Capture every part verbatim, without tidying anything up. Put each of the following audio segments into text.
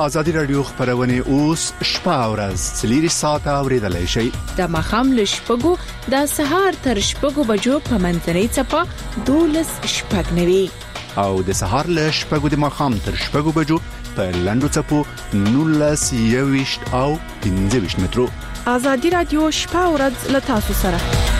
ازادي رادیو خبرونه اوس شپه او ورځ څلور ساعته اوریدلای شئ. د مخام له شپږو د سهار تر شپږو بجو په منځنۍ چپه دولس شپږ نوي او د سهار له شپږو د مخام تر شپږو بجو په لاندو چپو نولس یويشت او پنځه ویشت مترو. ازادي رادیو شپه او ورځ له تاسو سره.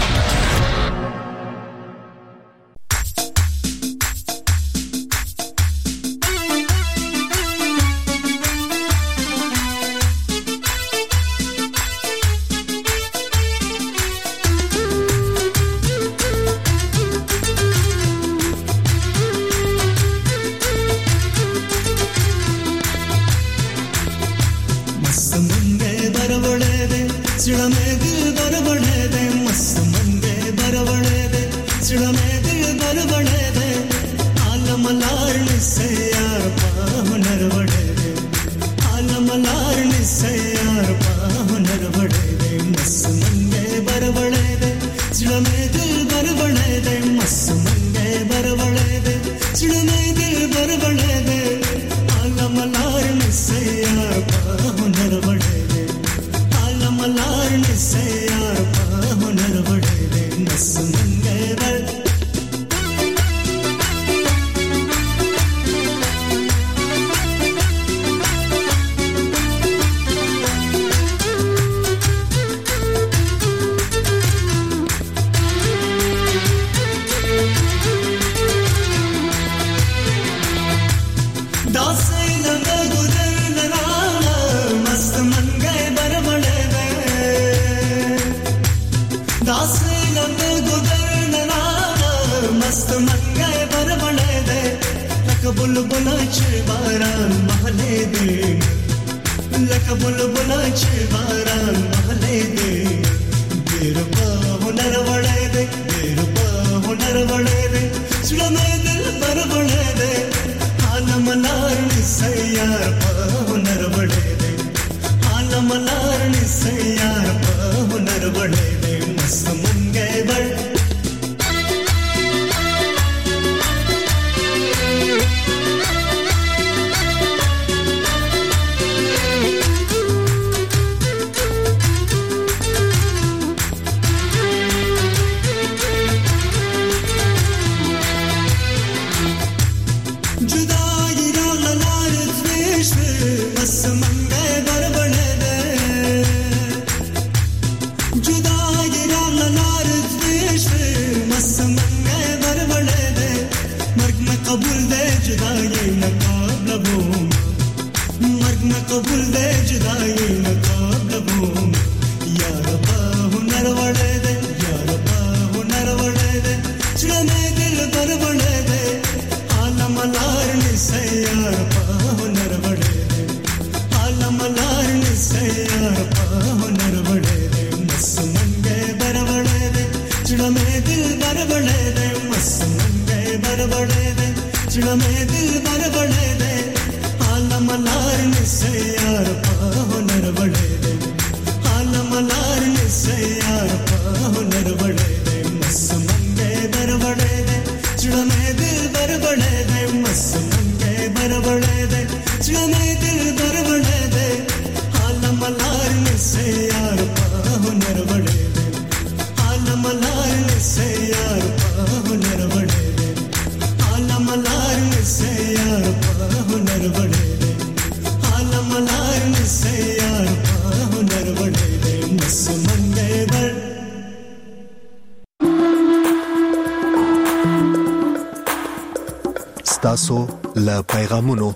تاسو له پیغامونو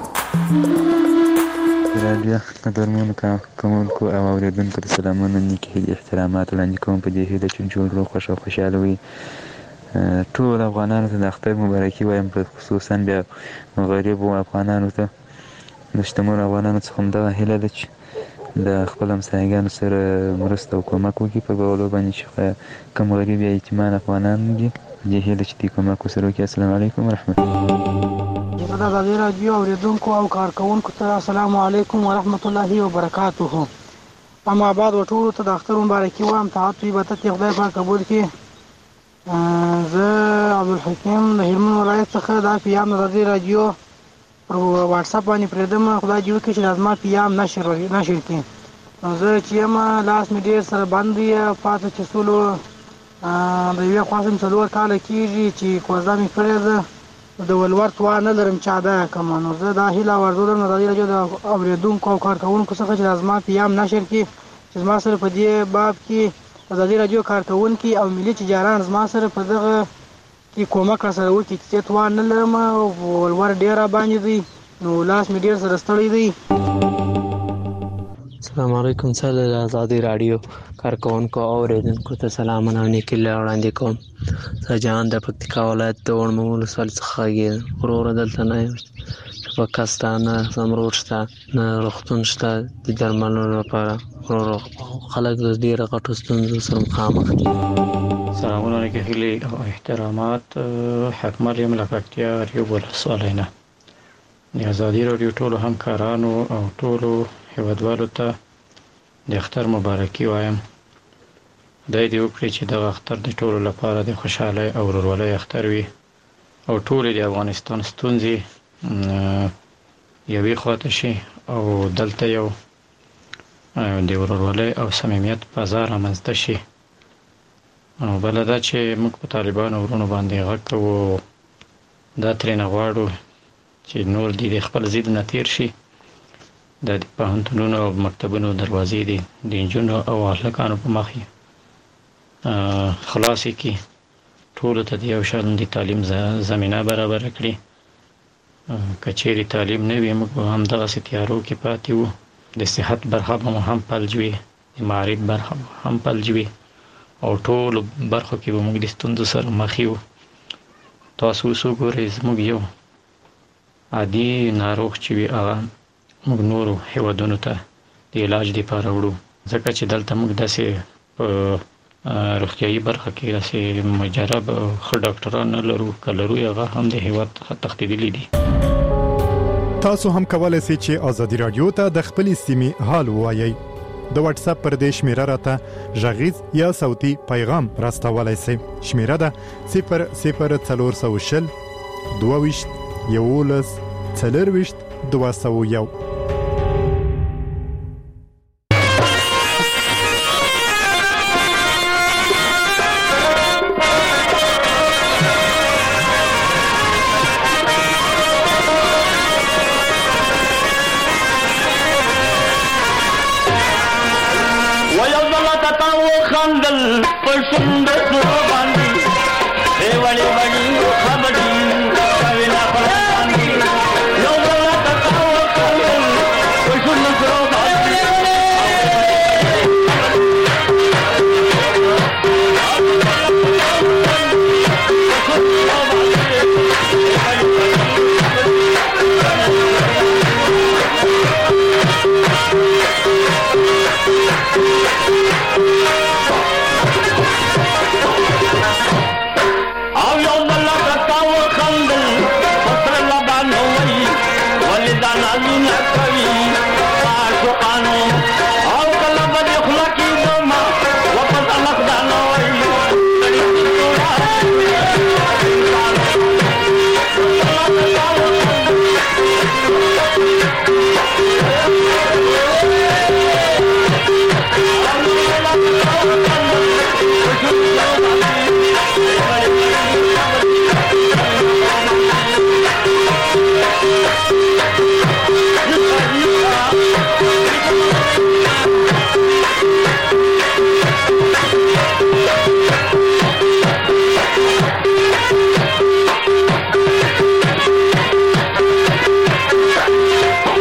رادیو قدرمنو کوونکو او اوریدونکو ته سلامونه نیکې احترامات وړاندې کوم په دې هیله چې جوړ روغ خوښ او خوشحاله وي. ټول افغانانو ته د اختر مبارکي وایم، خصوصا بیا غریبو افغانانو ته د شتمنو افغانانو څخه همدغه هیله ده چې د خپل همسایګانو سره مرسته او کومک وکړي په بولو باندې چې کوم غریب یا یتیمان افغانان دي، دې هیله چې دې کومک ورسره وکړي. السلام علیکم ورحمت الله. د ازادي رادیو اوریدونکو او کارکوونکو ته السلام علیکم ورحمت الله وبرکاته. اما بعد ټولو ته د اختر مبارکي وایم. تعهد عبادت خدای پاک قبول کړي. زه عبدالحکیم د هلمند ولایت څخه دا پیام د ازادي رادیو پر واتس اپ باندې پرېږدم خدای دې وکړي چې دا زما پیام نشر نشر کړي. نو زه چې یم لاس مې ډېر سره بند دی پاته چې سولو د یوې خوا څخه څلور کاله کېږي چې کوزه مې کړې ده د ولور توان نه لرم چې ادا یې کړم. نو زه دا هیله او آرزو لرم د ازادي راډیو د اورېدونکو او کارکوونکو څخه چې دا زما پیام نشر کړي چې زما سره په دې باب کې ازادي راډیو کارکوونکي او ملي تجاران زما سره په دغه کې کومک راسره وکړي چې توان نه لرم ولور ډېر راباندې دی نو لاس مې ډېر سره ستړی دی. السلام علیکم. سره د ازادي راډیو کارکوونکو او اوریدونکو ته سلامونه او نیکې وړاندې کوم. زه جان د پکتیکا ولایت د وړمو ولسوالۍ څخه غږیږم. وروره دلته نه یم چې په کس شته نه سمروډ شته نه روغتون شته د درملو لپاره. وروره خلک د ډېرو غټو ستونزو سره مخامخ دي. سلامونه نیکې هیلې او احترامات. حکمل یم له پکتیا ریوب ولسوالۍ نه. د ازادي راډیو ټولو همکارانو او ټولو هیوادوالو ته د اختر مبارکي وایم. خدای دې وکړي چې دغه اختر د ټولو لپاره د خوشحالۍ او ورورولۍ اختر وي او ټولې د افغانستان ستونزې یوې خواته شي او دلته یو د ورورولۍ او صمیمیت فضا رامنځته شي. او بله دا چې موږ په طالبانو ورونو باندې غږ کوو دا ترېنه غواړو چې نور دې د خپل ضدونه تېر شي. د پوهنتونونو او مکتبونو دروازې دي د نجونو او هلکانو په مخ خلاصې کړي. ټولو ته د یو شان د تعلیم زمینه برابره کړي. که چیرې تعلیم نه وي موږ به همدغسې تیارو کې پاتې وو. د صحت برخه به مو هم فلج وي، د معارف برخه به هم فلج وي او ټولو برخو کې به موږ د ستونزو سره مخ یو. تاسو اوس وګورئ زموږ یو عادي ناروغ چې وي هغه موږ نورو هیوادونو ته د علاج لپاره وړو ځکه چې دلته موږ داسې په روغتیایي برخه کې داسې مجرب ښه ډاکټران نه لرو. که لرو هغه هم د هیواد څخه تښتېدلي دي. تاسو هم کولی شئ چې ازادي راډیو ته د خپلې سیمې حال ووایئ. د واتس اپ پر دې شمیره راته غږیز یا صوتي پیغام راستولی شئ. شمیره ده صفر صفر څلور سوه شل دوه ویشت یولس څلرویشت دوه سوه یو.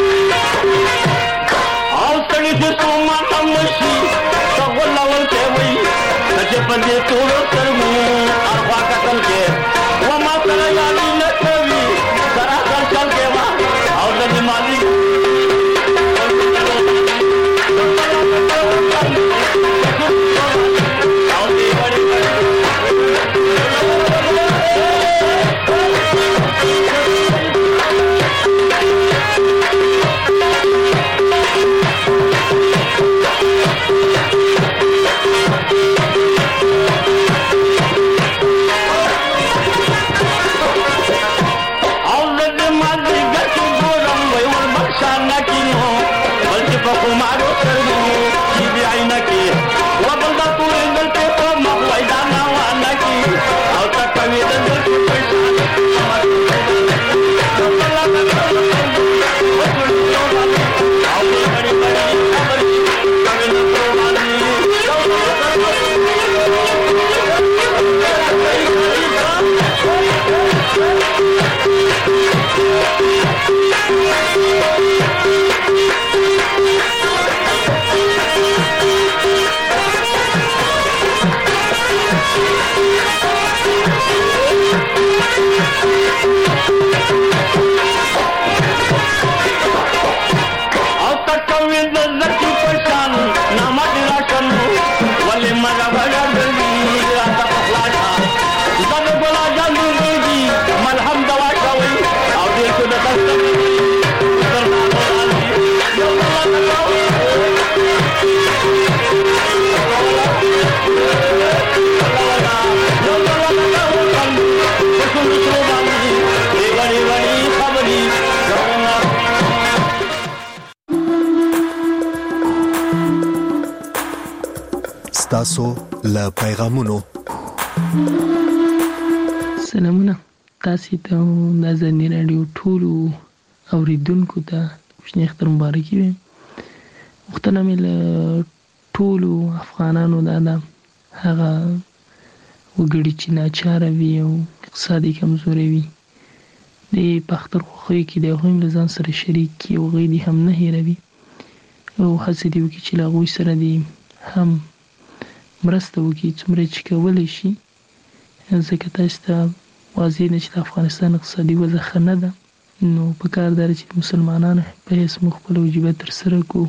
Mama, تاسو له پیغامونو سلامونه تاسو ته د ازادي رادیو ټول اوریدونکو ته خوشنی اختر مبارکي وي وختونه مې له ټول افغانانو دا د هغه وګړي چې ناچاره وي او اقتصادي کمزوري وي د پختر خوخي کې د هغوی له ځان سره شریک کی او غي دي هم نه هیروي او هڅه دی وکړي چې لا غوي سره دي هم مرسته وکړي څومره چې کولی شي ځکه تاسو ته واضح نه چې د افغانستان اقتصادي وضع ښه نه ده نو په کار ده چې مسلمانانو په هیڅ موږ خپل واجبات ترسره کړو.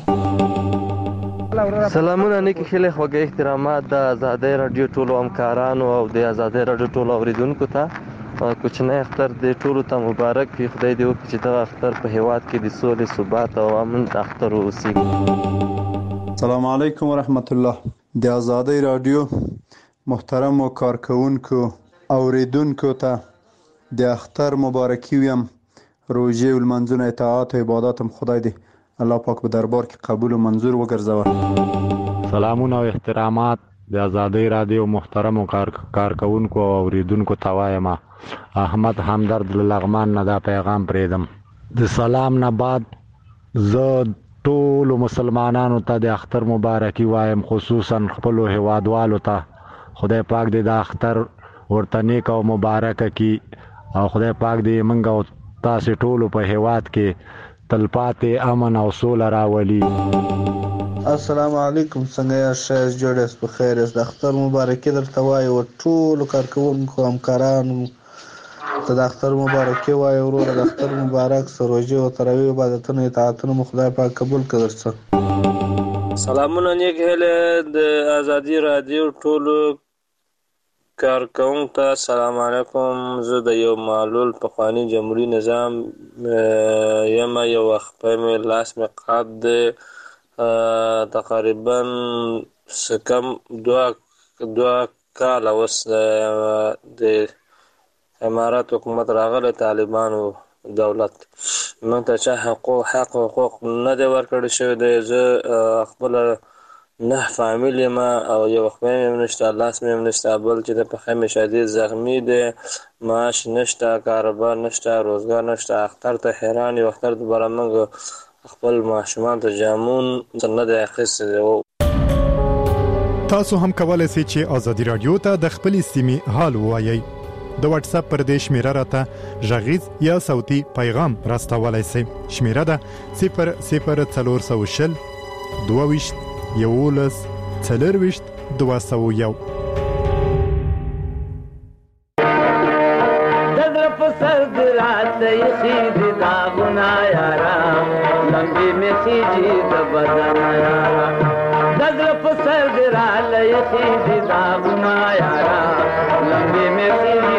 سلامونه نیکی خیلی خوږه احترامات د آزادۍ رادیو ټولو همکارانو او د آزادۍ رادیو ټولو اوریدونکو ته کوچنی اختر د ټولو ته مبارک وي. خدای دې وکړي چې دغه اختر په هیواد کې د سولې ثبات او امن اختر واوسي. السلام علیکم ورحمت الله. د آزادۍ رادیو محترم کارکونکو اوریدونکو ته د اختر مبارکي ویم. روزه او منځونه اطاعت او عبادت هم خدای دې الله پاک په دربار کې قبول او منظور وګرځوه. سلامونه او احترامات د آزادۍ رادیو محترم کارکونکو او اوریدونکو ته وایم. احمد همدرد لغمان نه دا پیغام پریدم. د سلام نه بعد زه ټول مسلمانانو ته د اختر مبارکي وایم، خصوصا خپل هیوادوالو ته. خدای پاک دې د اختر ورته نیک او مبارک کی او خدای پاک دې موږ او تاسو ټول په هیواد کې تلپاتې امن او سوله راولي. السلام علیکم. څنګه یاست؟ جوړاست په خیر است. د اختر مبارکي درته وایم او ټول کارکونکو همکارانو ته د اختر مبارکي وایم. ورور د اختر مبارک سروجي او تراویح عبادتونو اطاعتونو خدای پاک قبول کړي. سلامونه نیک هله د آزادي رادیو ټولو کارکونکو ته سلام علیکم. زه د یو معلول پخوانی جمهوریت نظام یم. یو وخت په لاس مې قاد تقریبا سکم دوه دوه کال اوس د امارات حکومت راغله طالبانو دولت موږ ته چې حقوق حق حقوق نه دی ورکړل شوی دی. زه خپل نه فامیل ما او یو وخت مې نشته لاس مې نشته بل چې په خیمه شدید زخمی دی، معاش نشته، کاروبار نشته، روزګار نشته. اختر ته حیران یو. اختر ته برا موږ خپل ماشومان ته جامون نه دی اخیستی. تاسو هم کولای شئ چې آزادي رادیو ته د خپل سیمې حال ووایئ. د واتس اپ پر دې شمیره راته ژغیز یا صوتي پیغام راستولای شئ. شمیره ده صفر صفر څلور سوه شل دوه ویشت یولس څلور ویشت دوه سوه یو. دغه په سر دراتې خېدې دا غنا یارا لمبي مې خېدې د بدن یارا. دغه په سر دراتې خېدې دا غنا یارا لمبي مې خېدې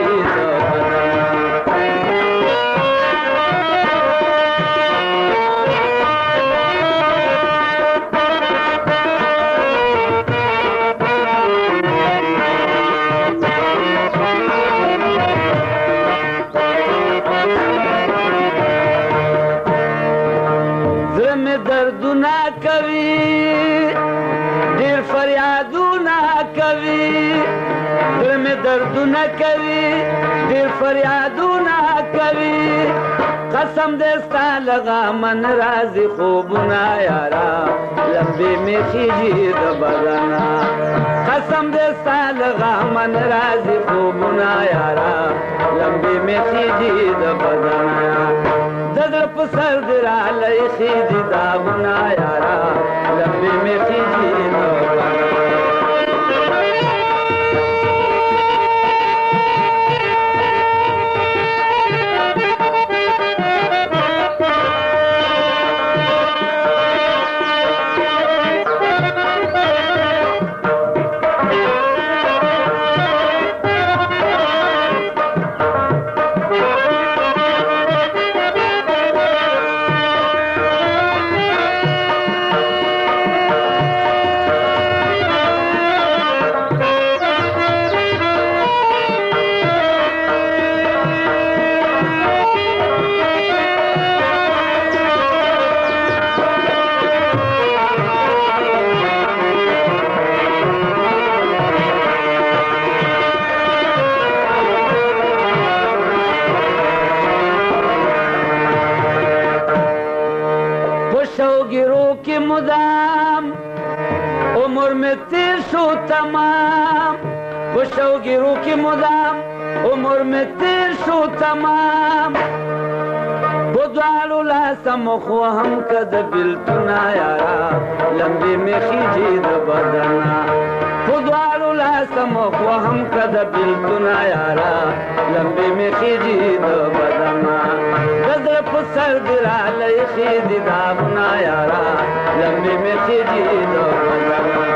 دردونه کوي ډیر فریادونه کوي زړه مې دردونه کوي ډېر فریادونه کوي قسم دې ستا له غمه نه راځي خوبونه یاره لمبې مې خیږي د بدنه قسم دې ستا له غمه نه راځي خوبونه یاره لمبې مې خیږي د بدنه د زړه په سر دې راله ایښي دي داغونه یاره لمبې مې خیږي د بدنه مدام عمر میں تیر شو تمام بشوگیرو کی مدام عمر میں تیر شو تمام بدوالو لاسم خو هم کد بلتنا یارا لمبی میں خیجی د بدنا بدوالو لاسم خو هم کد بلتنا یارا لمبی میں خیجی د بدنا گزر پسر درا لئی خیدی دابنا یارا لمبی میں خیجی د بدنا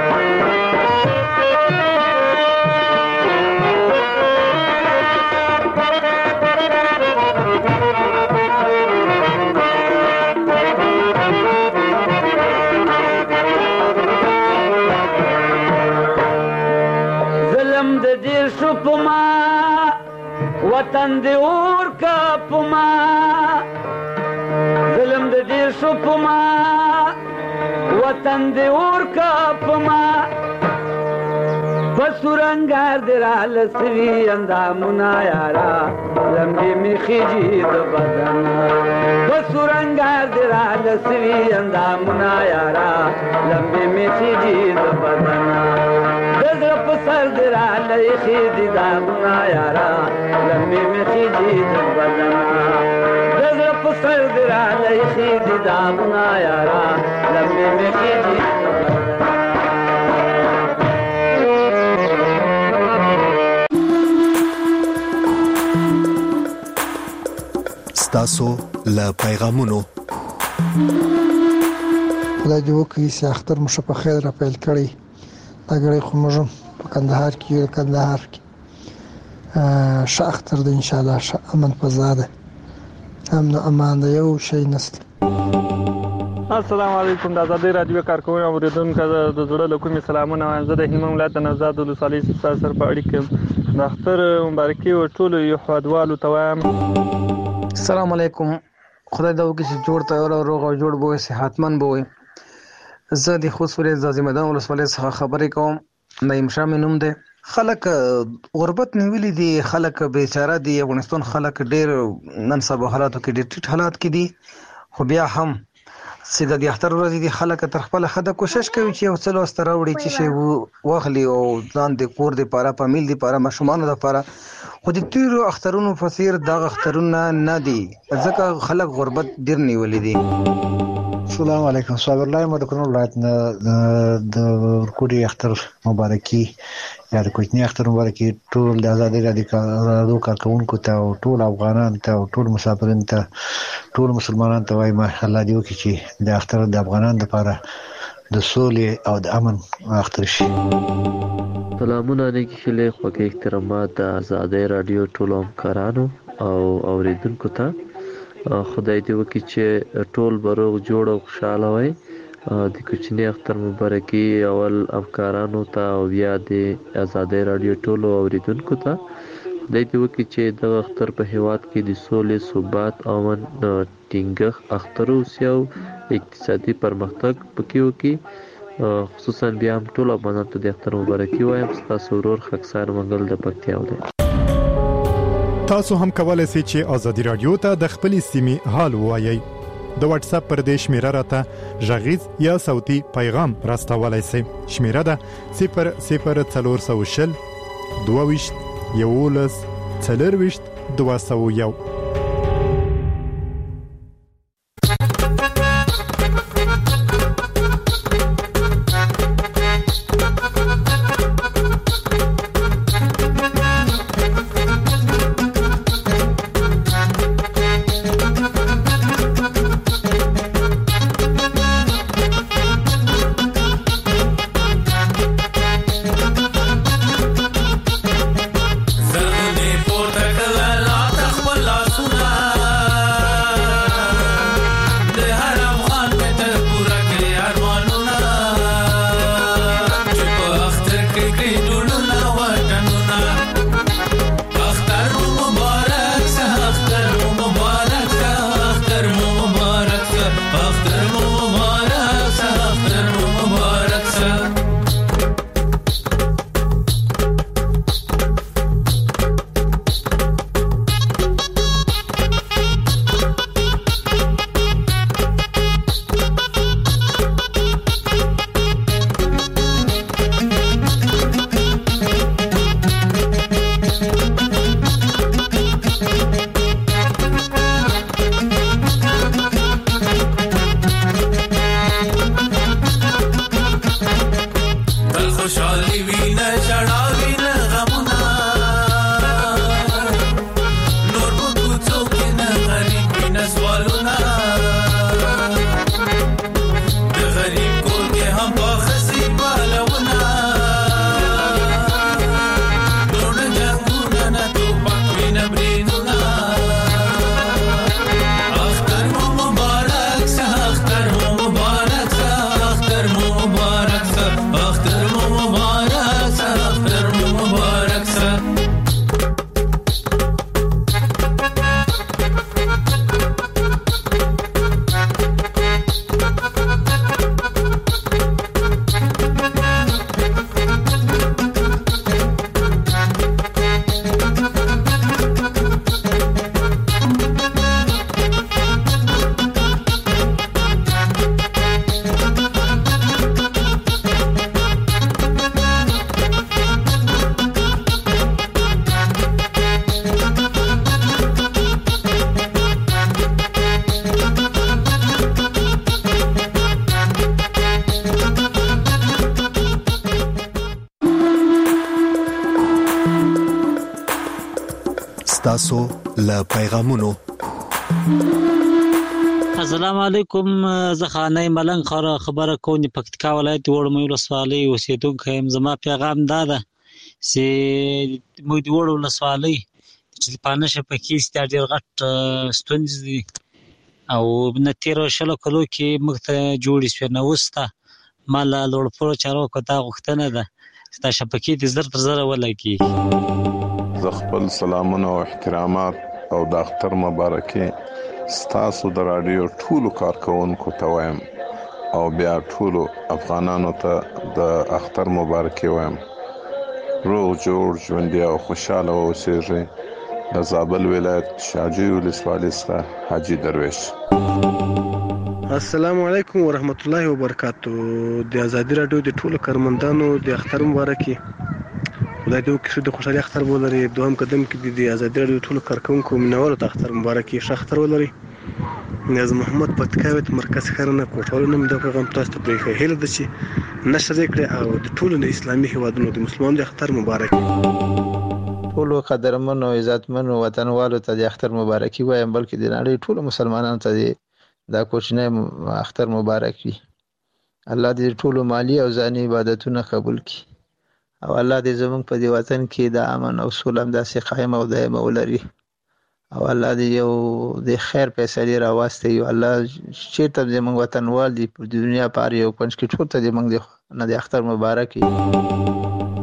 پما وطن دی اور کا پما ظلم دی دیر شو پما وطن دی اور کا پما بسورنگار دی رال سوی اندامنا یارا لمبی می خیجی د بدنا بسورنگار دی رال سوی اندامنا یارا لمبی می خیجی د بدنا دزر پسر درا لئی خیدی داغنا یارا لمبی میں خیدی در بدنا دزر پسر درا لئی خیدی داغنا یارا لمبی میں خیدی در بدنا ستاسو له پیغامونو خدای دې وکړي چې اختر مو ښه په خیر را پیل کړی دا ګړی خو موږ په کندهار کې یو کندهار کې ښه اختر دی انشاءالله ښه امن فضا ده امن و امان ده یو شی نسته السلام علیکم د آزادۍ راډیو کارکوونکو او اوریدونکو د زړه له کومې سلامونه وایم زه د هلمند ولایت د نوزاد ولسوالۍ ستاسو سره په اړیکه یم د اختر مبارکي ټولو هیوادوالو ته وایم السلام علیکم خدای دا وکړي چې جوړ تیار او روغ او جوړ به وي صحتمند به وي زه د خوست ولایت زازي میدان ولسوالۍ څخه خبرې کوم نعیم شاه مې نوم دی خلک غربت نیولي دي خلک بیچاره دي افغانستان خلک ډېر نن سبا حالاتو کې ډېر ټیټ حالات کې دي خو بیا هم چې د دې اختر ورځې دي خلک تر خپله ښه د کوشش کوي چې یو څه لاسته راوړي چې شی واخلي او ځان د کور دپاره فامیل دپاره ماشومانو دپاره خو د تیرو اخترونو په څېر دغه اخترونه نه دي ځکه خلک غربت ډېر نیولي دي السلام علیکم صابر الله ما د کونړ ولایت نه د ورکوټي اختر مبارکي یا د کوچني اختر مبارکي ټول د آزادۍ راډیو کارکوونکو ته او ټول افغانانو ته او ټول مسافرینو ته ټول مسلمانانو ته وایم الله دې وکړي چې د اختر د افغانانو لپاره د سولې او د امن اختر شي. سلامونه نیکی خیلی خوږې احترامات د آزادۍ راډیو ټولو همکارانو او اوریدونکو ته خدای دې وکړي چې ټول به روغ جوړ او خوشحاله وئ. د کوچني اختر مبارکي اول همکارانو ته او بیا د آزادۍ راډیو ټولو اوریدونکو ته خدای دې وکړي چې دغه اختر په هیواد کې د سولې ثبات امن ټینګښت اختر اوسي او اقتصادي پرمختګ پکې وکړي. خصوصا بیا هم ټول افغانانو ته د اختر مبارکي وایم. ستاسو ورور خاکسار منګل د پکتیا ولایت. تاسو هم کولای شئ چې ازادي رادیو ته د خپلې سیمې حال ووایئ. د واتس اپ پر دې شمیره راته ژغیز یا صوتي پیغام راستولای شئ. شمیره ده صفر صفر څلور سوه شل دوه ویشت یولس څلور ویشت دوه سوه یو. تاسو له پیغامونو. السلام علیکم، زه خانه ملنګ خبره خبره کوم د پکتیکا ولایت وړمې ولسوالۍ اوسېدونکی یم. زما پیغام دا ده چې موږ د وړو ولسوالۍ چې پانشه پکې ستا ډېر غټ ستونزې دي او نه تېرو شلو کلو کې موږ ته جوړې شوې، نه اوس ته ما له لوړپوړو چارواکو دا غوښتنه ده چې دا شبکې دې زر تر زره ولګېږي. زه خپل سلامونه او احترامات او د اختر مبارکي ستاسو د راډیو ټولو کارکونکو ته وایم او بیا ټولو افغانانو ته د اختر مبارکي وایم. روغ جوړ ژوندي او خوشاله اوسئ. د زابل ولایت شاجوی ولسوالۍ څخه حاجي درویش. السلام علیکم ورحمت الله وبرکاتو. د ازادي راډیو د ټولو کارمندانو د اختر مبارکي. خدای دې وکړي چې د خوشحالي اختر ولري. دوهم قدم کې د ازادي راډیو ټولو کارکونکو مینوالو ته اختر مبارکي، ښه اختر ولري. نیاز محمد پتکاوت مرکز خرنه کوټوالو نوم د پیغام تاسو ته پرې هیله ده چې نشر یې کړئ او د ټولو اسلامي هیوادونو د مسلمانانو د اختر مبارکي. ټولو قدرمنو عزتمنو وطنوالو ته د اختر مبارکي وایم، بلکې د نړۍ ټولو مسلمانانو ته دا کوچنی اختر مبارک وي. الله دې ټولو مالی او ځاني عبادتونه قبول کړي او الله دې زموږ په دې وطن کې د امن او سوله داسې قائم او دائم ولري او الله دې یو د خیر فیصله راوستي او الله چې ته زموږ وطنوال دي په دنیا پاره یو پنځ کې ټول ته زموږ نه د اختر مبارک وي.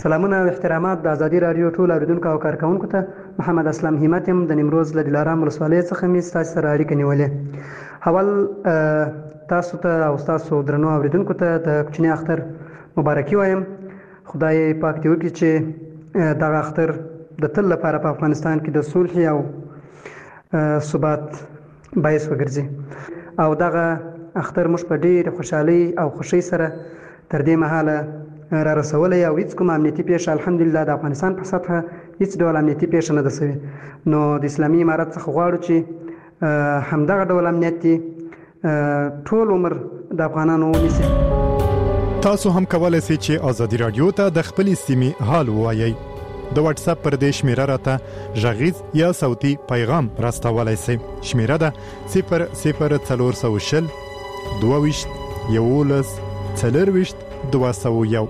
سلامونه او احترامات د ازادي رادیو ټول اوریدونکو او کارکونکو ته. محمد اسلام همت یم د نیمروز له دلارام ولسوالۍ څخه مې ستاسو سره اړیکه نیولې. اول تاسو ته او تاسو درنو اوریدونکو ته د کوچني اختر مبارکي وایم. خدای پاک دې وکړي چې دغه اختر د تل لپاره په افغانستان کې د صلح او ثبات باعث وګرځي او دغه اختر موږ په ډېرې خوشحالۍ او خوښۍ سره تر دې مهاله را رسولی او هیڅ کوم امنیتي پیښه الحمدلله د افغانستان په سطحه هیڅ ډول امنیتي پیښه نه ده سوې. نو د اسلامي امارت څخه غواړو چې همدغه ډول امنیت دی ټول عمر د افغانانو ونیسي. تاسو هم کولای شئ چې ازادي رادیو ته د خپل سیمې حال ووایئ. د واتس اپ پر دې شمیره راته غږیز یا صوتي پیغام راستولای شئ. شمیره ده صفر صفر څلور سوه شل دوه ویشت یولس څلرویشت دوه سوه یو.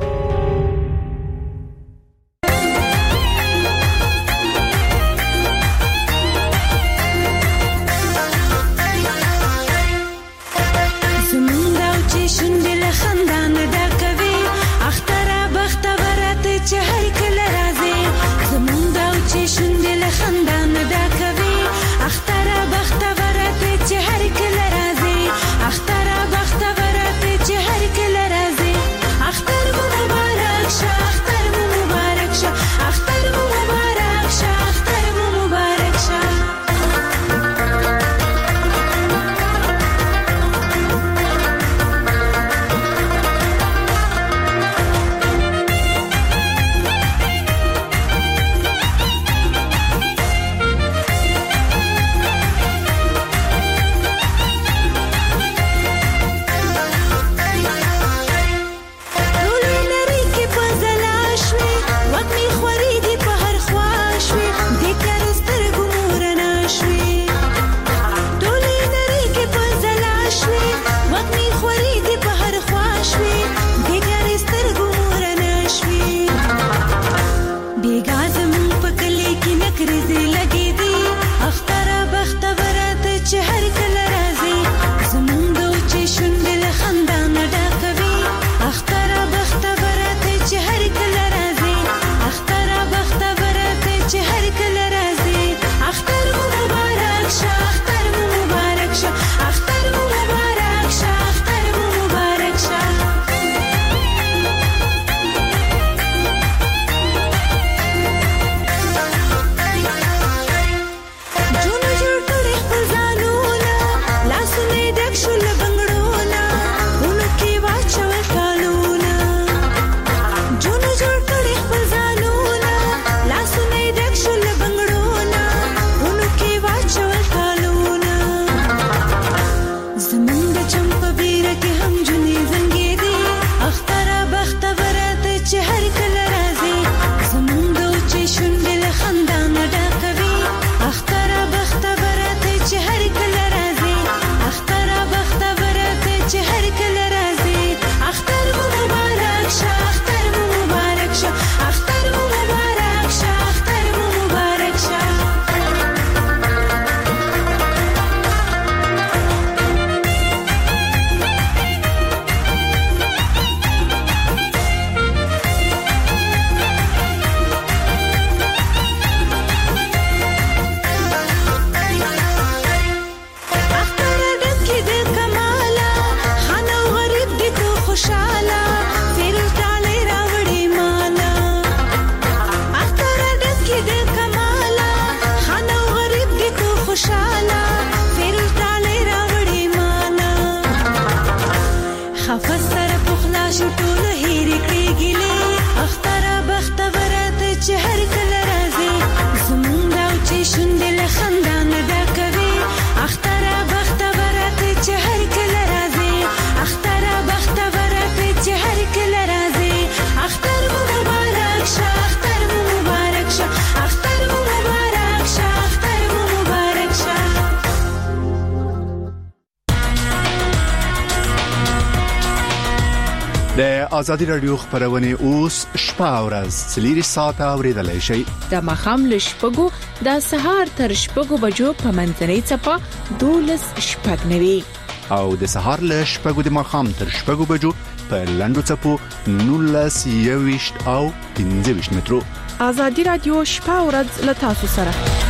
د ازادي رادیو خبرونه اوس شپه او ورځ څلور ساعته اوریدلای شئ. د مخام له شپږو د سهار تر شپږو بجو په منځنۍ چپه دولس شپږ نوي او د سهار له شپږو د مخام تر شپږو بجو په لنډو چپو نولس یویشت او پنځه ویشت مترو. ازادي رادیو شپه او ورځ له تاسو سره.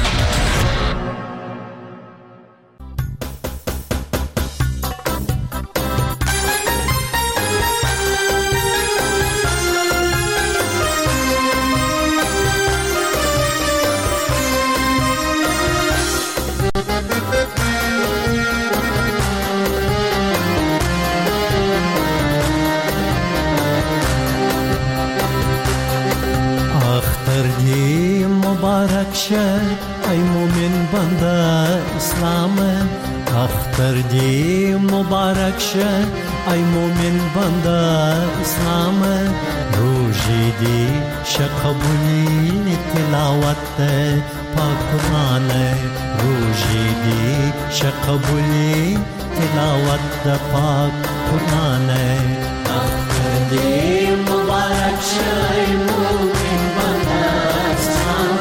ای مومن بنده اسلام اختر دی مبارک شه ای مومن بنده اسلام روزی دی شقبولی تلاوت پاک قرآن روزی دی شقبولی تلاوت پاک قرآن اختر دی مبارک شه ای مومن بنده اسلام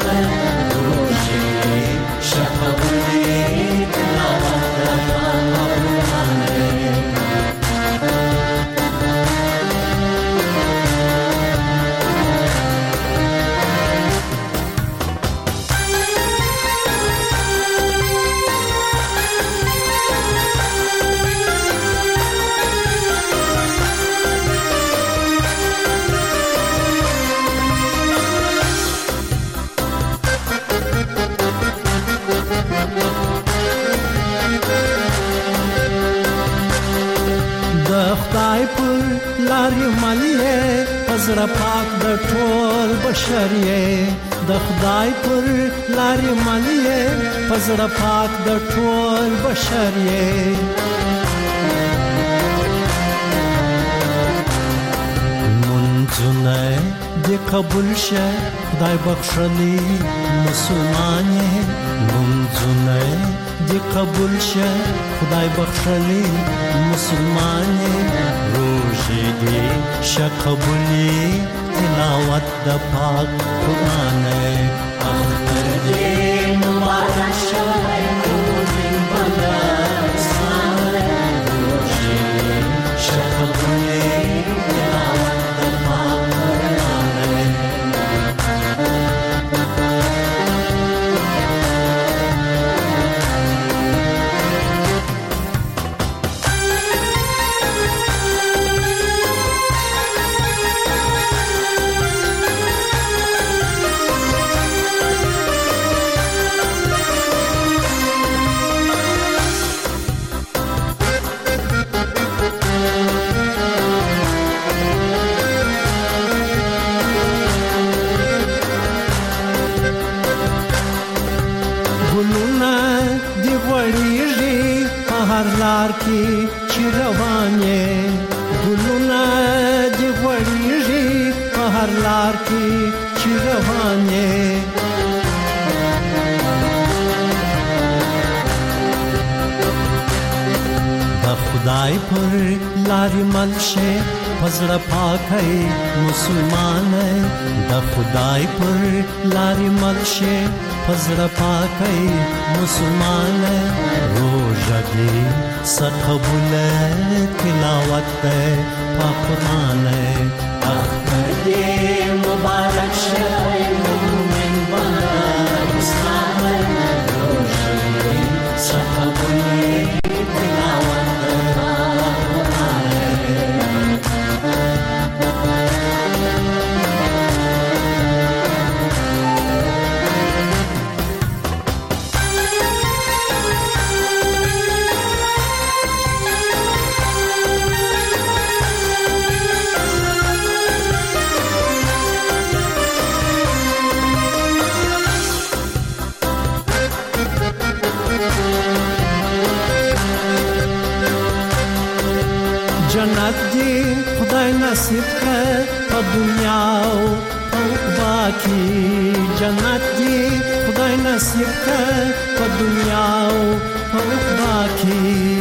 زړه پاک د ټول بشریه د خدای پر لارې مليه زړه پاک د ټول بشریه منځونه دې قبول شه خدای بخښلي مسلمانې منځونه دې قبول شه خدای بخښلي مسلمانې روزي دې شقبولي تلاوت د پاک قرآن اختر دې مبارک شه مومن بنده اسلام روزي دې شقبولي تلاوت د پاک قرآن کی چروانه ګلونه دی وړيږي په هر لار کې چروانه د خدای پر لارې ملشه پزړه پاکي مسلمان د خدای پر لارې ملشه پزړه پاکي مسلمان روزه دې سقبول تلاوت پاک قرآن اختر دې مبارک شه مومن بنده اسلام روزه دې سقبول تلاوت جنت دی خدای نصیب کړ په دنیا او په عقبا کې جنت دی خدای نصیب کړ په دنیا او په عقبا کې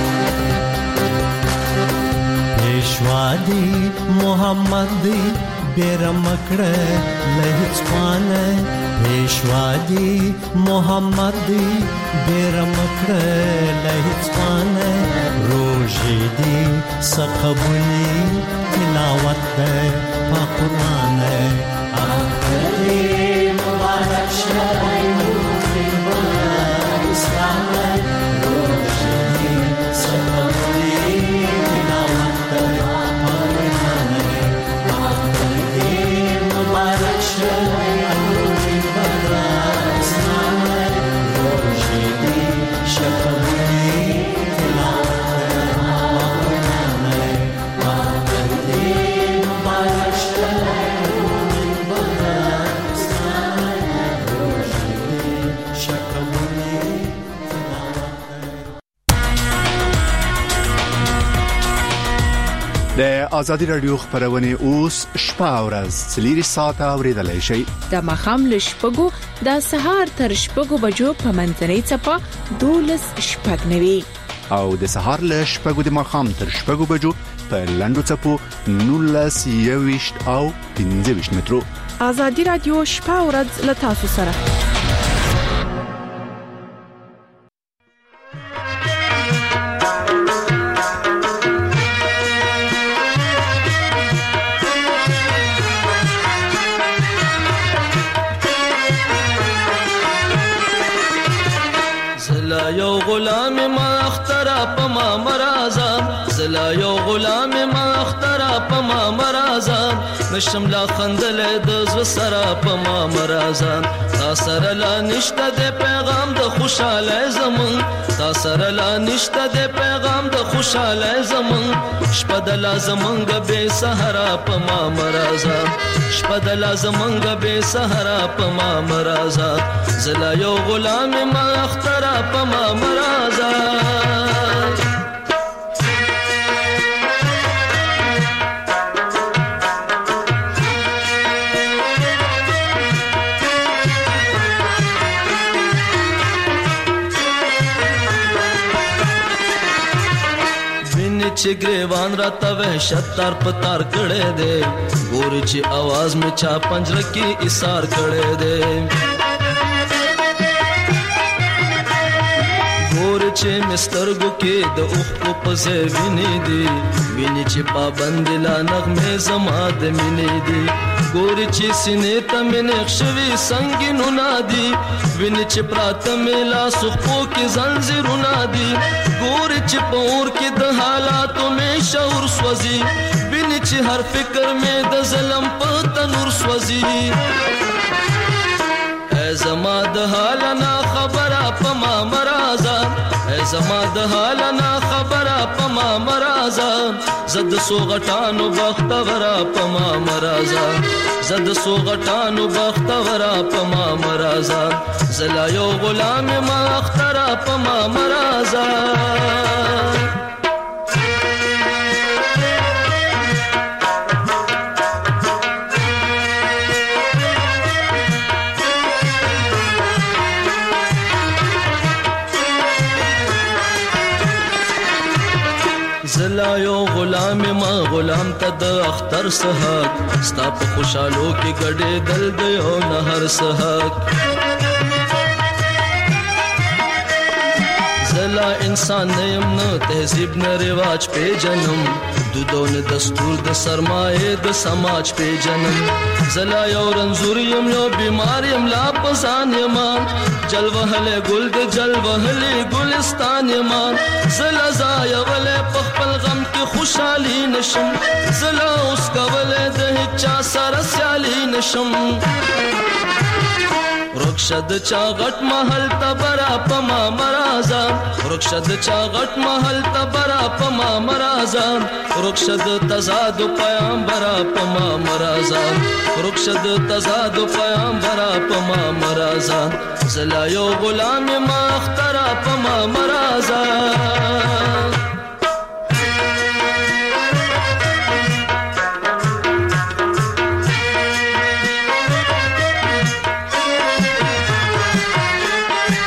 پیشوا دی محمد دی بیرمکړه لهڅوانه پیشوا دی محمد دی بیرمکړه لهڅوانه روزي دی سقبلی تلاوت ده په قران اخري مبارک شه اسلام روزي دی سقبلی تلاوت ده په قران اخري مبارک شه اسلام روزي دی سقبلی د ازادي رادیو خبرونه اوس شپه او ورځ څلور ساعته اوریدلای شئ د مخام لشپګو د سهار تر شپګو بجو په منځنۍ چپا دولس شپږ نوي او د سهار لشپګو د مخام تر شپګو بجو په لندو چپو نولس یويشت او پنځه ویشت مترو ازادي رادیو شپه او ورځ له تاسو سره یو غلام ما اخترا پما مرازا زلا یو غلام ما اخترا پما مرازا نشم لا خندل د ز سرا پما مرازا تا سره لا نشته د پیغام د خوشاله زمون تا سره لا نشته د پیغام د خوشاله زمون شپه د لازمنګ به سحرا پما مرازا شپه د لازمنګ به سحرا پما مرازا زلا یو غلام ما اخترا پما مرازا چې ګریوان را ته وحشت تار پتار کړه دے ګور چې आवाज می چا پنجره کې ایثار کړه دے ګور چې مسترګو کې د اوخ په پسې ویني دي ویني چې پابند لا نغمه زما د مینې دي ګور چې سینې ته مې نقشوي سنگینو نادي ویني چې پراته مې لا سخپو کې زنجیرونه دي ګور چې پور کې د حالاتو مې شعور سوځي ویني چې هر فکر مې د ظلم په تنور سوځي ای زما د حال نه خبره پما مرازا ای زما د حال نه خبره پما مرازا زد سو غټانو بختورا پما مرازا زد سو غټانو بختورا پما مرازا زلا یو غلام ما اخترا پما مرازا زلا یو غلام ما غلام ته د اختر سحق ستا په خوشالو کې ګډې دل د یو نهر سحق زلا انسان نیم نه تهذیب نه رواج په جنم دودون دستور د سرمایه د سماج په جنم زلا یو رنزور یم یو بیمار یم لا پسان یم جلوهله ګل د جلوهله ګلستان یم زلا زای ول په خپل غم کې خوشحالي نشم زلا اوس کوله د هچا سره سیالي نشم رخصت چا غټ محل تبرا پما مرازا رخصت چا غټ محل تبرا پما مرازا رخصت تزاد پیغمبر پما مرازا رخصت تزاد پیغمبر پما مرازا زلا یو غلام ما اخترا پما مرازا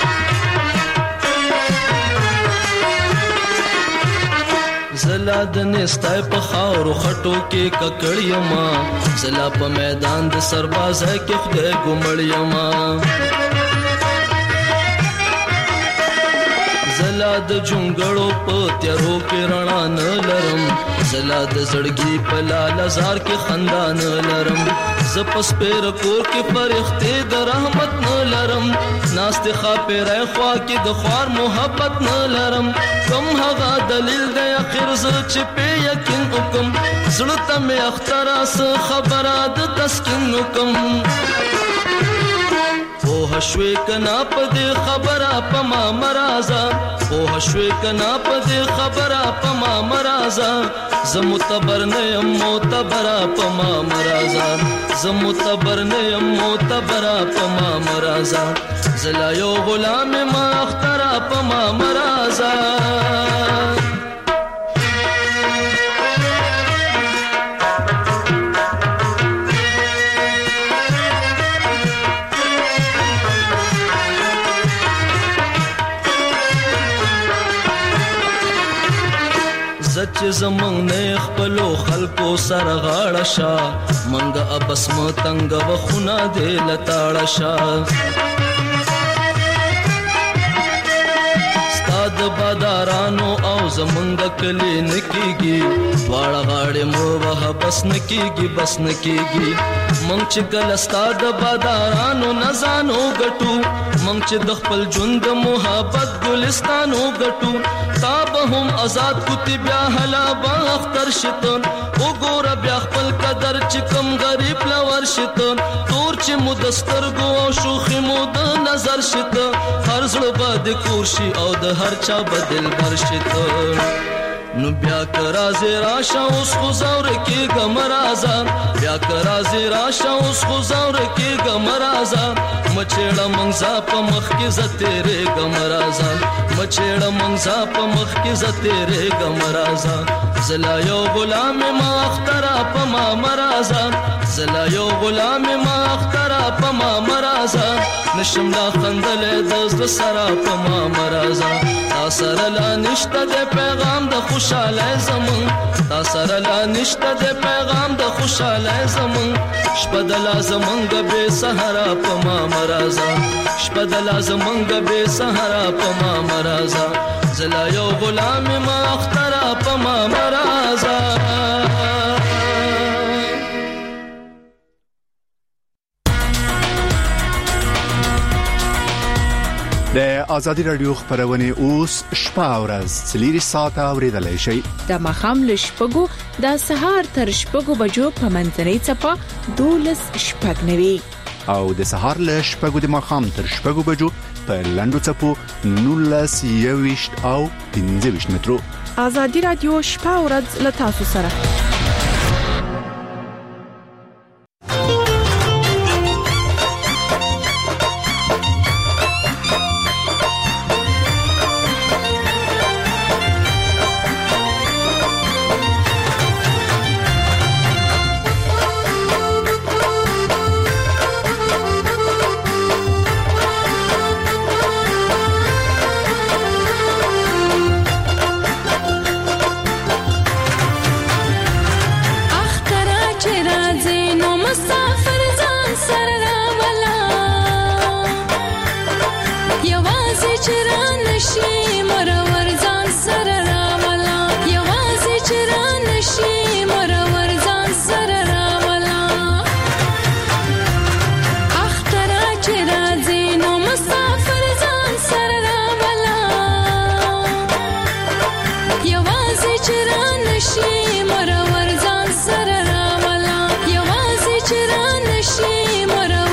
د مستای په خاورو خټو کې ککړ یما زلا په میدان د سربازه کې خدای ګمړ یما زلا د جونګړو په تیارو کې رڼا نه لرم زلا د زړګي په لال زار کې خندا نه لرم ز پس پیر کور کې فرښتې د رحمت نه لرم ناست خاپېره خوا کې د خوار محبت نه لرم کوم هغه دلیل دی اخر ز چې په یقین وکم زړه ته مې اخترا س خبره د تسکین وکم په شوي کنا په دې خبره په ما مرزا په شوي کنا په دې خبره په ما مرزا زمتبر نه يم معتبر په ما مرزا زمتبر نه يم معتبر په ما مرزا زلا یو غلام ما اخترا په ما مرزا سچ زمون نه خپلو خلکو سره غاړه شا منګه ابس متنګ وخونه دې لتاړه شا ستاد بادارانو او زمونږ کلی نکیږي واړه غاړې مو وه بس نکیږي بس نکیږي مونږ چې کله ستاد بادارانو نزانو ګټو مونږ چې د خپل ژوند محبت ګلستانو ګټو تا به هم آزاد کوتی بیا هلا با اختر شتون وګوره بیا خپل قدر چې کم غریب لور شتون تور چې مو دسترګو او شوخي مو د نظر شتون هر زړه بد کورشي او د هر چا بدل برشتون نو بیا کرا زیرا شا اوس خو زور کې ګمرازا بیا کرا زیرا شا اوس خو زور کې ګمرازا مچېړه منځه په مخ کې زتېره ګمرازا مچېړه منځه په مخ کې زتېره ګمرازا زلا یو غلام ما اخترا په ما مرازا زلا یو غلام ما اخترا په ما مرازا نشم لا خندل د زړه سره په ما مرازا تا سره لا نشته د پیغام د خوشاله زمون تا سره لا نشته د پیغام د خوشاله زمون شپه د لازمنګ به سحرا په ما مرازا شپه د لازمنګ به سحرا په ما مرازا زلا یو غلام ما اخترا په ما مرازا د ازادي رادیو خبرونه اوس شپه ورځ څلوري ساعته اوریدلای شي د مخام لشپګو د سهار تر شپګو بجو په منځنۍ چپا دولس شپږ نوي او د سهار لشپګو د مخام تر شپګو بجو په لندو چپو نولس یويشت او پنځه ویشت مترو ازادي رادیو شپه ورځ لتاسو سره مرور ځان سره راولا یوازې چرانه شي مرور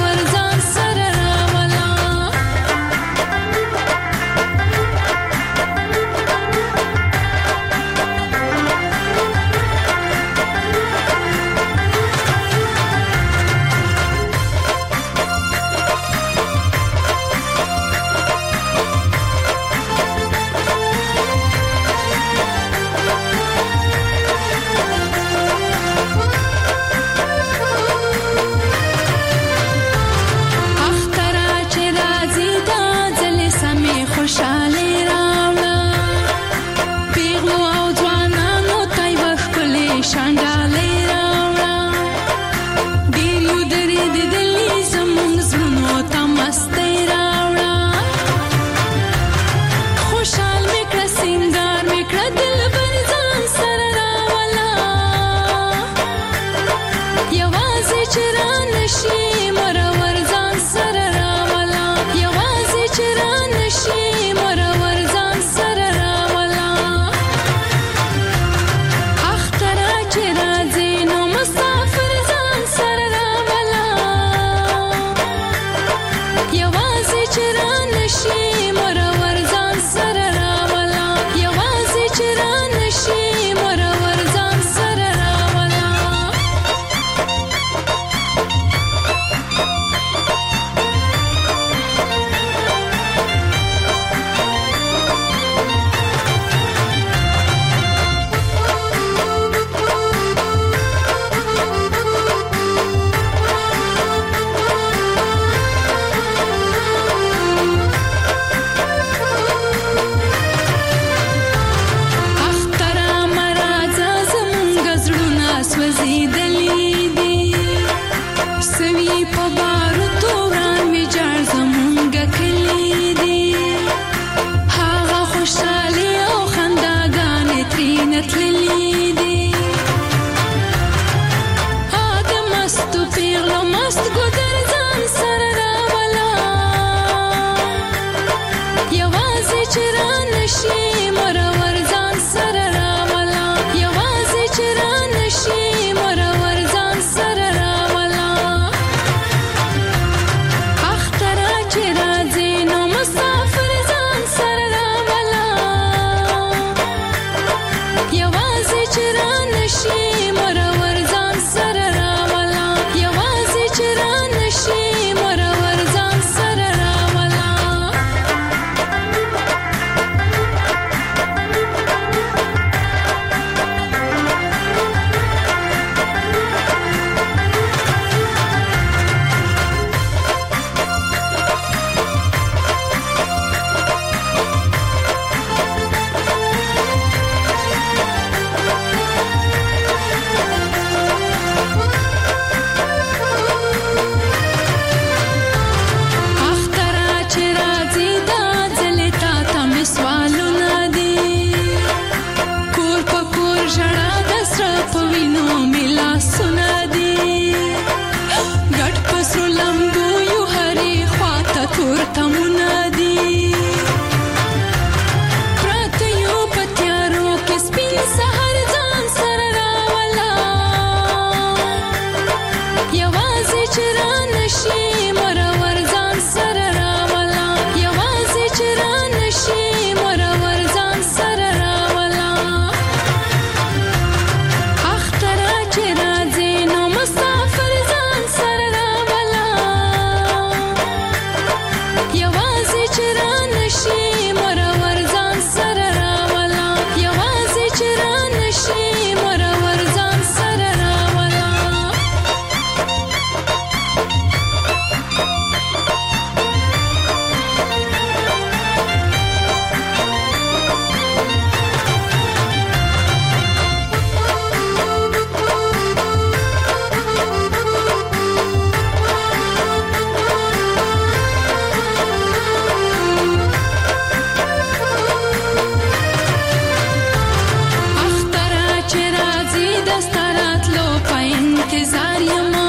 انتظار یما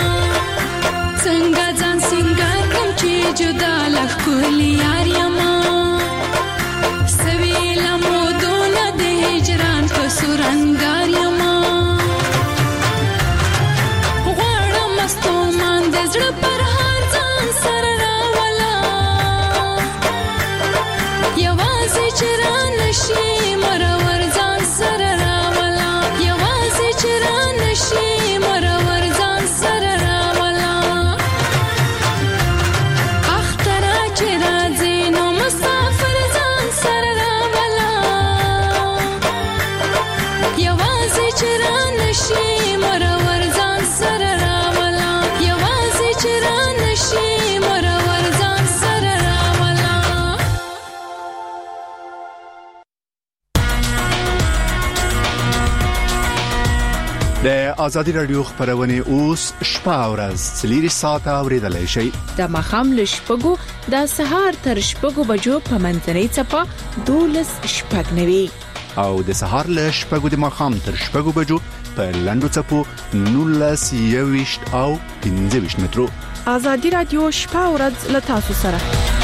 څنګه ځان سنگار کوم چې جدا لخ کولی یار یما سویلا مودونه د هجران په سورنګار یما غواړم مستومان د زړه پر هر ځان سره راولا یوازې چې را نشي مرور ځان سره راولا یوازې چې را نشي مرور ځان سره راولا اخترا چې راځي نو مسافر ځان سره راولا یوازې چې را نشي مرور ځان سره راولا یوازې چې را نشي مرور ځان سره راولا د ازادي رادیو خبرونه اوس شپه او ورځ څلور ساعته اوریدلای شئ د مخام لشپګو د سهار تر شپګو بجو په منځنۍ چپا دولس شپږ نوي او د سهار له شپږو د مخام تر شپږو بجو په لندو چپو نولس یويشت او پنځه ویشت مترو ازادي رادیو شپه او ورځ له تاسو سره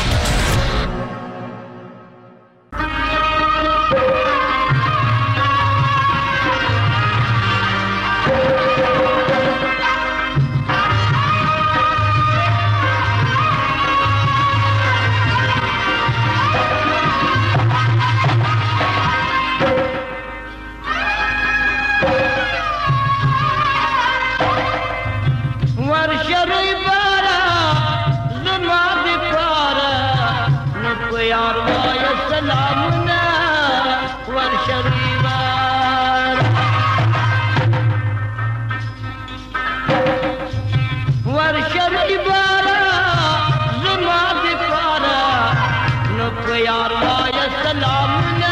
ورشری بارا زما دی پارا نو کو یار وای سلامنا ورشری بارا ورشری بارا زما دی پارا نو کو یار وای سلامنا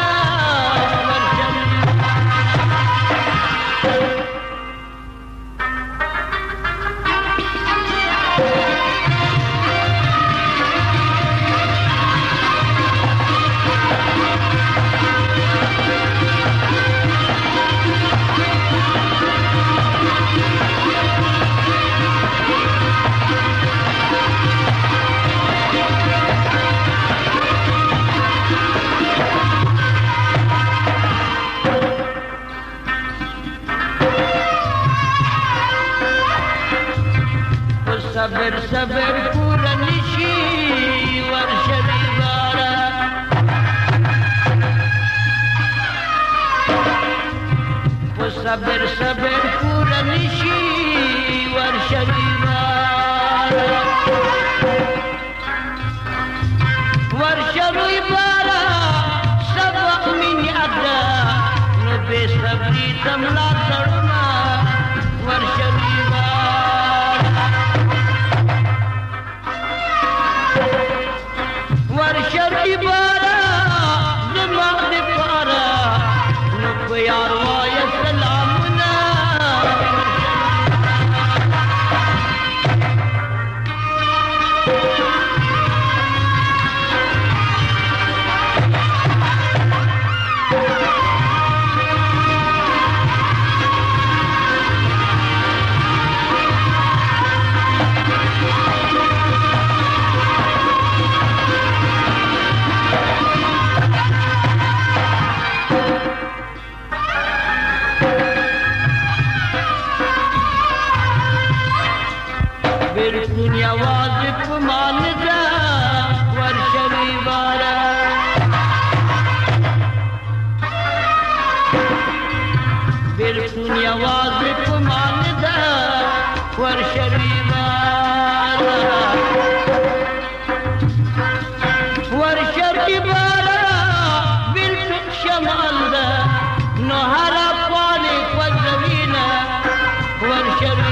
صبر صبر پورا نشي ورشری بارا صبر صبر پورا نشي ورشری بارا ورشری بارا سبق من ادا نو بے صبری تملا تړما ورشری ورشری بارا زما دی پارا نو کو یار وای سلامنا बिल्कुल आवाज मान जा वर्षरी बारा बिल्कुल आवाज मान जा वर्षरी बारा वर्षरी बारा बिल्कुल शमाल दा नोहरा पानी को जमीना वर्षरी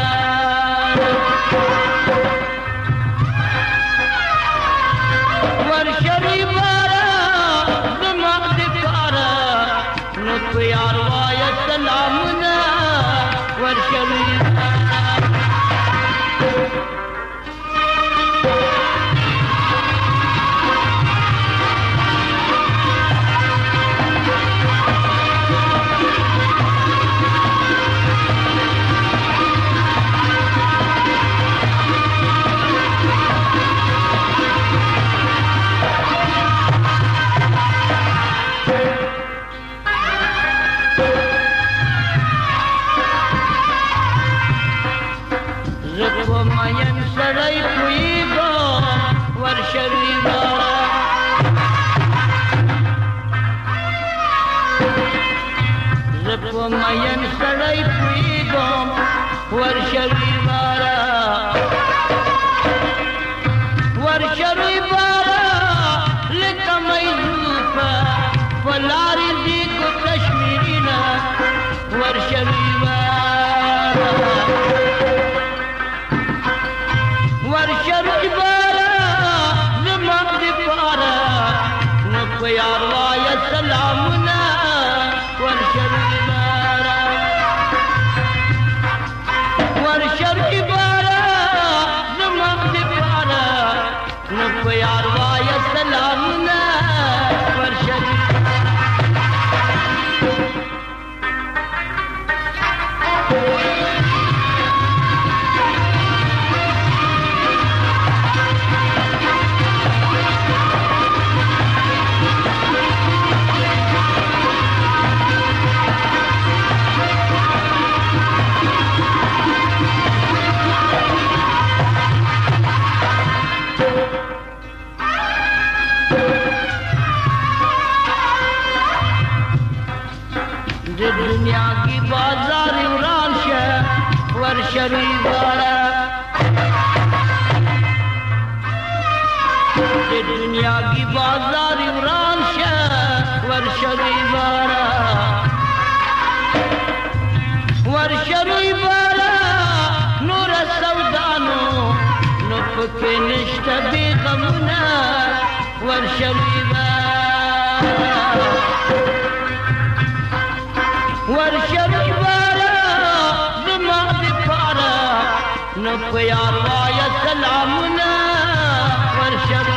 ورشری بارا زما دی پارا نو کو یار وای سلامنا ورشری مین سړی پوهېږم ورشوي باره زه په مین سړی پوهېږم ورشوي باره ورشوي باره لکه میزوفه په لارې ځي کو کشمیرینه ورشوي باره ورشوي باره زما دپاره نو په یار وایه سلامونه ورشوي باره ورشوي باره زما دپاره نو په یار وایه سلامونه ورشوي दुनिया की बाजार इमरान शाह वर्षवी बारा दुनिया की बाजार इमरान शाह वर्षवी बारा वर्षवी बारा नूर सौदानो नुपके निष्ठ बेगमुना वर्षवी बारा ورشوي باره زما دپاره نو په یار وایه سلامونه ورشوي